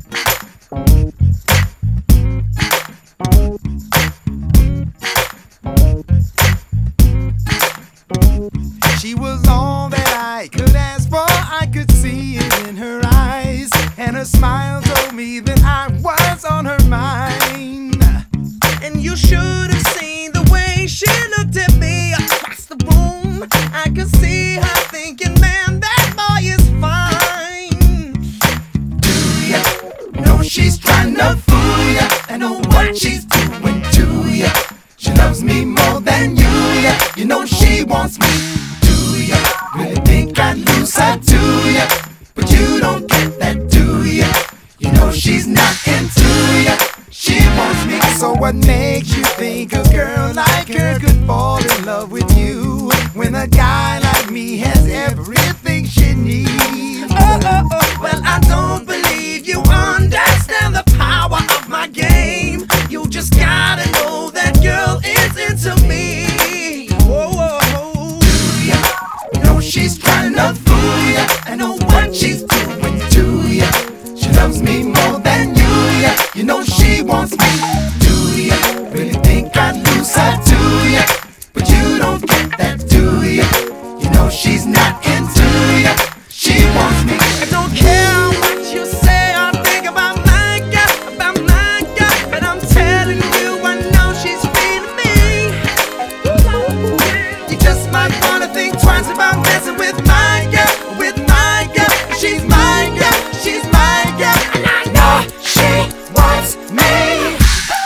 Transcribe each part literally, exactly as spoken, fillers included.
She was all that I could ask for. I could see it in her eyes, and her smile told me that I was on her mind. And you should have seen the way she looked at me across the room. I could see her thinking, man, that boy is fine. Do ya know she's trying to fool ya? I know what she's doing to ya. She loves me more than you, yeah. You know she wants me. Really think I'd lose her to ya, but you don't get that, do ya? You know she's not into ya. She wants me. So what makes you think a girl like her could fall in love with you when a guy like me has everything she needs? Oh, oh, oh. Well, I don't believe you understand the power of my game. You just gotta know that girl is into me. She's trying to fool ya. I know what she's doing to ya. She loves me more than you, yeah. You know she wants me. Do ya really think I'd lose her to ya? But you don't get that, do ya? You know she's not into ya. She wants me. I don't care what you say or think about my girl, about my girl, but I'm telling you, I know she's feeling me. You just might wanna think twice about messing with my girl, with my girl. She's my girl, she's my girl, and I know she wants me.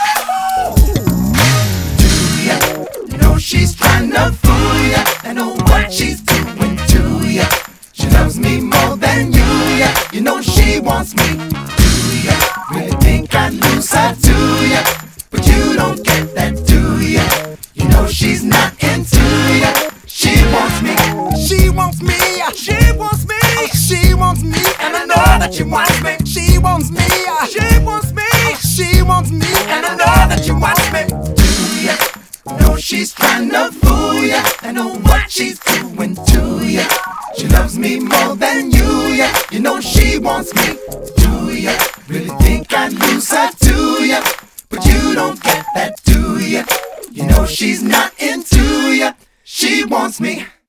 Do ya know she's trying to fool ya? I know what she's doing to ya. She loves me more than you, yeah. You know she wants me. Do ya really think I'd lose her to ya? But you don't get that, do ya? You know she's not into ya. She wants me. She wants me. She wants me. Oh, she wants me. And I know that she wants me. She wants me. She wants me. She wants me. And I know that she wants me. Do ya know she's trying to fool ya? I know what she's doing to ya. She loves me more than you, yeah. You know she wants me. Do ya really think I'd lose her to ya? But you don't get that, do ya? You know she's not into ya. She wants me.